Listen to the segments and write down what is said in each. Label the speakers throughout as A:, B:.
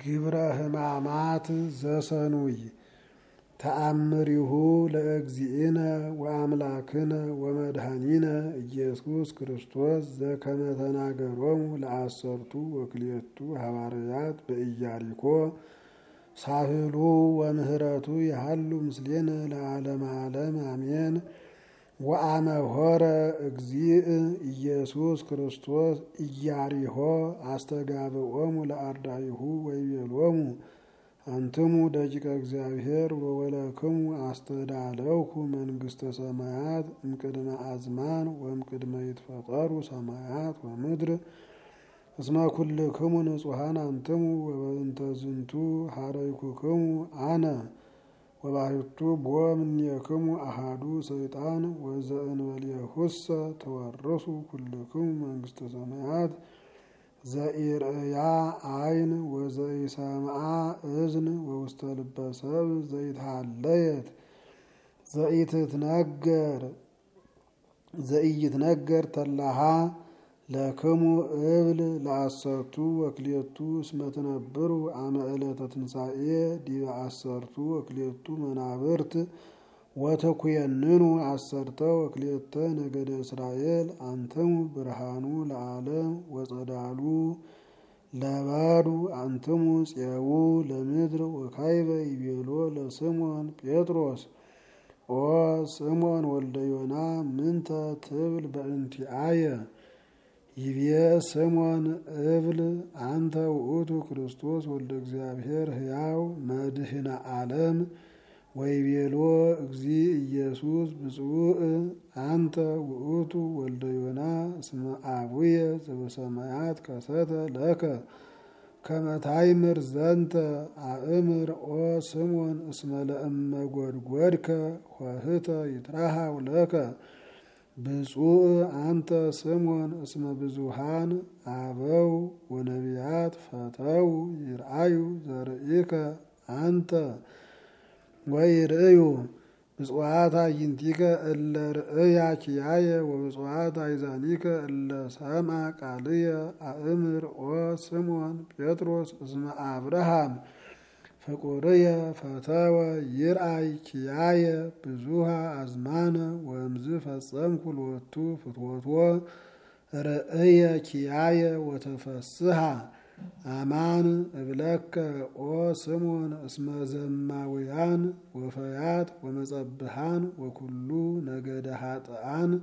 A: ግብረ ሕማማት ዘሰኑይ ተአምሪሁ ለእግዚእነ ወአምላክነ ወመድኃኒነ ኢየሱስ ክርስቶስ ዘከመ ተናገሮሙ ለአሰርቱ ወክልኤቱ ሐዋርያት በኢያሪኮ ሳህሉ ወምህረቱ ያሃሉ ምስሌነ ለዓለመ ዓለም አሜን። ወአመ ሆረ እግዚእ ኢየሱስ ክርስቶስ ኢያሪሆ አስተጋብኦሙ ለአርዳኢሁ ወይቤሎሙ አንትሙ ደቂቀ እግዚአብሔር ወወለክሙ አስተዳለውኩ መንግሥተ ሰማያት እምቅድመ አዝማን ወእምቅድመ ይትፈጠሩ ሰማያት ወምድር እስመ ኩልክሙ ንጹሐን አንትሙ ወበእንተ ዝንቱ ሀረይኩክሙ አነ ወባሕቱ ቦ እምኔክሙ አሐዱ ሰይጣን ወዘእንበሌሁሰ ተወርሱ ኩልክሙ መንግሥተ ሰማያት ዘኢርእያ ዓይን ወዘኢሰምዓ እዝን ወውስተ ልበ ሰብእ ዘይትሃለየት ዘኢይትነገር ተላሃ ለክሙ እብል ለአሰርቱ ወክልኤቱ እስመ ትነብሩ አመ ዕለተ ትንሣኤ ዲበ አሰርቱ ወክልኤቱ መናብርት ወተኩየንኑ አሰርተ ወክልኤተ ነገደ እስራኤል አንትሙ ብርሃኑ ለዓለም ወጸዳሉ ለባዱ አንትሙ ጽየው ለምድር ወካይበ ይቤሎ ለስምዖን ጴጥሮስ ኦ ስምዖን ወልደ ዮና ምንተ ትብል በእንቲአየ ይቤ ስምዖን እብል አንተ ውእቱ ክርስቶስ ወልደ እግዚአብሔር ሕያው መድህነ ዓለም ወይቤሎ እግዚእ ኢየሱስ ብፁዕ አንተ ውእቱ ወልደ ዮና እስመ አቡየ ዘበሰማያት ከሰተ ለከ ከመ ታይምር ዘንተ አእምር ኦ ስምዖን እስመ ለእመ ጐድጐድከ ኆኅተ ይትረሃው ለከ ብፁዕ አንተ ስምዖን እስመ ብዙኃን አበው ወነቢያት ፈተው ይርአዩ ዘርኢከ አንተ ወይርእዩ ብፁዓት አዕይንቲከ እለ ርእያ ኪያየ ወብፁዓት አእዛኒከ እለ ሰምዓ ቃልየ አእምር ኦ ስምዖን ጴጥሮስ እስመ አብርሃም ፍቁርየ ፈተወ ይርአይ ኪያየ ብዙሃ አዝማነ ወእምዝ ፈጸምኩ ሎቱ ፍትወቶ ርእየ ኪያየ ወተፈስሐ አማን እብለከ ኦ ስምዖን እስመ ዘማውያን ወፈያት ወመጸብሃን ወኩሉ ነገደ ኃጥኣን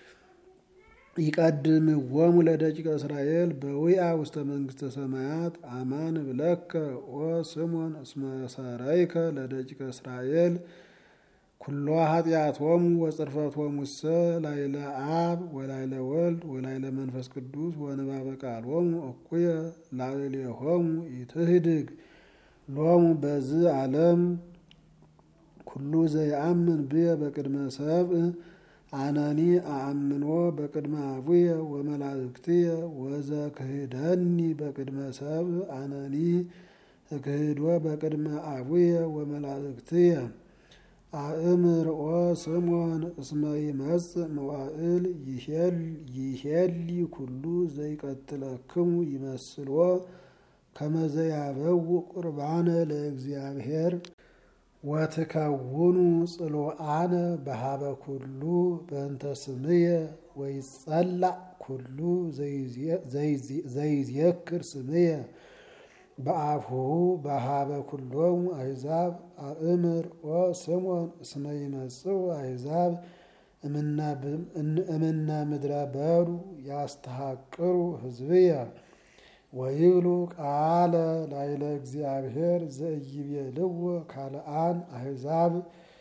A: ይቀድምዎሙ ለደቂቀ እስራኤል በዊአ ውስተ መንግሥተ ሰማያት አማን እብለከ ኦ ስምዖን እስመ ሰረይከ ለደቂቀ እስራኤል ኩሎ ኃጢአቶሙ ወጽርፈቶሙሰ ላይለ አብ ወላይለ ወልድ ወላይለ መንፈስ ቅዱስ ወንባበ ቃሎሙ እኩየ ላዕሌሆሙ ይትህድግ ሎሙ በዝ ዓለም ኩሉ ዘይአምን ብየ በቅድመ ሰብእ አነኒ አአምኖ በቅድመ አቡየ ወመላእክትየ ወዘክህደኒ በቅድመ ሰብእ አነኒ እክህዶ በቅድመ አቡየ ወመላእክትየ አእምር ኦ ስምዖን እስመ ይመጽእ መዋዕል ይሄሊ ኩሉ ዘይቀትለክሙ ይመስሎ ከመ ዘያበው ቁርባነ ለእግዚአብሔር ወትከውኑ ጽሉአነ በሃበ ኩሉ በእንተ ስምየ ወይጸላእ ኩሉ ዘይዝየክር ስምየ በአፍሁ በሃበ ኩሎሙ አሕዛብ አእምር ኦ ስምዖን እስመ ይመጽኡ አሕዛብ እምነ ምድረ በዱ ያስተሐቅሩ ሕዝብየ ወይብሉ ቃለ ላይለ እግዚአብሔር ዘኢይቤልዎ ካልአን አሕዛብ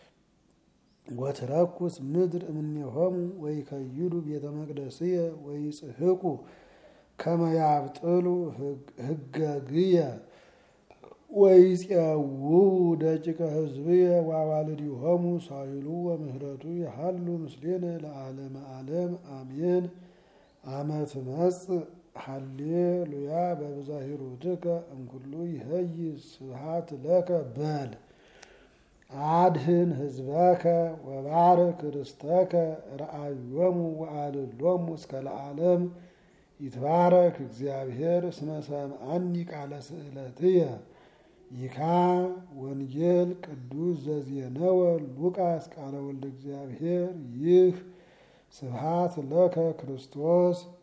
A: ወትረኩስ ምድር እምኔሆሙ ወይከይዱ ቤተ መቅደስየ ወይጽሕቁ ከመ ያብጥሉ ሕገግየ ወይፄውኡ ደቂቀ ሕዝብየ ወአዋልድዮሙ ሳይሉ ወምህረቱ ያሃሉ ምስሌነ ለዓለመ ዓለም አሜን። አመ ትመጽእ ሃሌሉያ በብዛሂሩትከ እምኩሉ ይሄይስ ስብሐት ለከ በል አድህን ሕዝበከ ወባርክ ርስተከ ረአዮሙ ወአልሎሙ እስከ ለዓለም ይትባረክ እግዚአብሔር እስመ ሰምዐኒ ቃለ ስእለትየ። ይካ ወንጌል ቅዱስ ዘዜነወ ሉቃስ ቃለ ወልደ እግዚአብሔር። ይህ ስብሐት ለከ ክርስቶስ